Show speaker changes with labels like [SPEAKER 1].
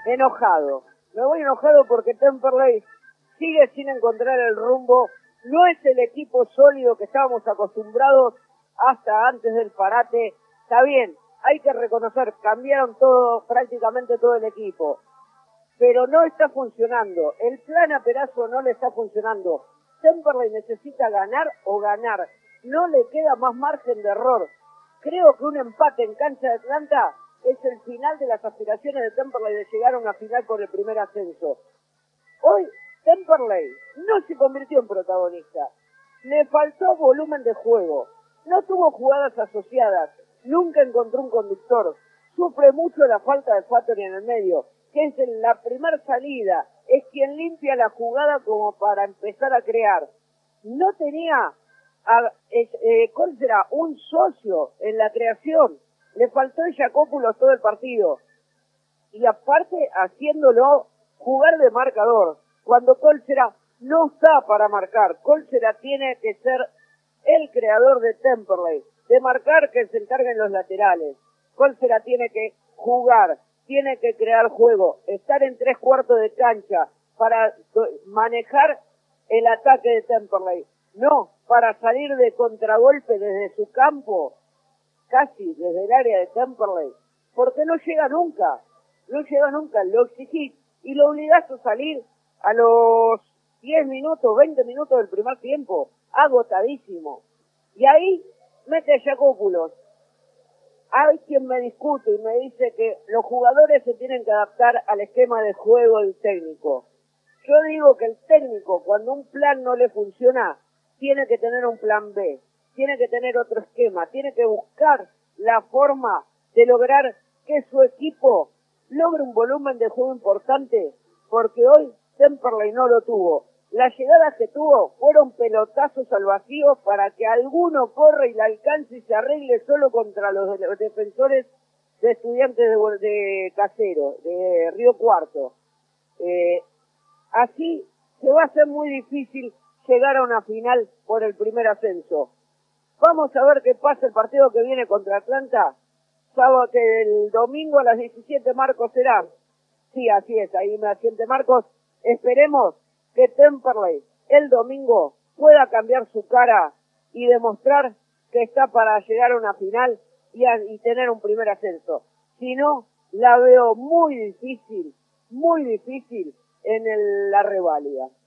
[SPEAKER 1] enojado. Me voy enojado porque Temperley sigue sin encontrar el rumbo. No es el equipo sólido que estábamos acostumbrados hasta antes del parate. Está bien, hay que reconocer, cambiaron todo, prácticamente todo el equipo. Pero no está funcionando. El plan a Perazo no le está funcionando. Temperley necesita ganar o ganar. No le queda más margen de error. Creo que un empate en cancha de Atlanta es el final de las aspiraciones de Temperley de llegar a una final por el primer ascenso. Hoy Temperley no se convirtió en protagonista. Le faltó volumen de juego. No tuvo jugadas asociadas. Nunca encontró un conductor. Sufre mucho la falta de Fattori en el medio, que es en la primera salida. Es quien limpia la jugada como para empezar a crear. No tenía ¿cuál será? Un socio en la creación. Le faltó el Jacópulos todo el partido. Y aparte haciéndolo jugar de marcador. Cuando Colchera no está para marcar. Colchera tiene que ser el creador de Temperley. De marcar, que se encarguen los laterales. Colchera tiene que jugar. Tiene que crear juego. Estar en 3/4 de cancha para manejar el ataque de Temperley. No, para salir de contragolpe desde su campo, casi desde el área de Temperley, porque no llega nunca, lo exigís y lo obligás a salir a los 10 minutos, 20 minutos del primer tiempo, agotadísimo. Y ahí mete a Jacópulos. Hay quien me discute y me dice que los jugadores se tienen que adaptar al esquema de juego del técnico. Yo digo que el técnico, cuando un plan no le funciona, tiene que tener un plan B, tiene que tener otro esquema, tiene que buscar la forma de lograr que su equipo logre un volumen de juego importante, porque hoy Temperley no lo tuvo. Las llegadas que tuvo fueron pelotazos al vacío para que alguno corra y la alcance y se arregle solo contra los defensores de Estudiantes de Casero, de Río Cuarto. Así se va a hacer muy difícil llegar a una final por el primer ascenso. Vamos a ver qué pasa el partido que viene contra Atlanta. Sábado, que el domingo a las 17 Marcos será. Sí, así es, ahí me asiente Marcos. Esperemos que Temperley el domingo pueda cambiar su cara y demostrar que está para llegar a una final y tener un primer ascenso. Si no, la veo muy difícil en la reválida.